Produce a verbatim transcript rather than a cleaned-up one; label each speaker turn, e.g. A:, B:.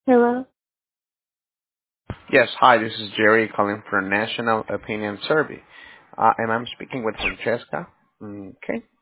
A: Hello?
B: Yes, hi, this is Jerry calling for National Opinion Survey. Uh, and I'm speaking with Francesca. Okay.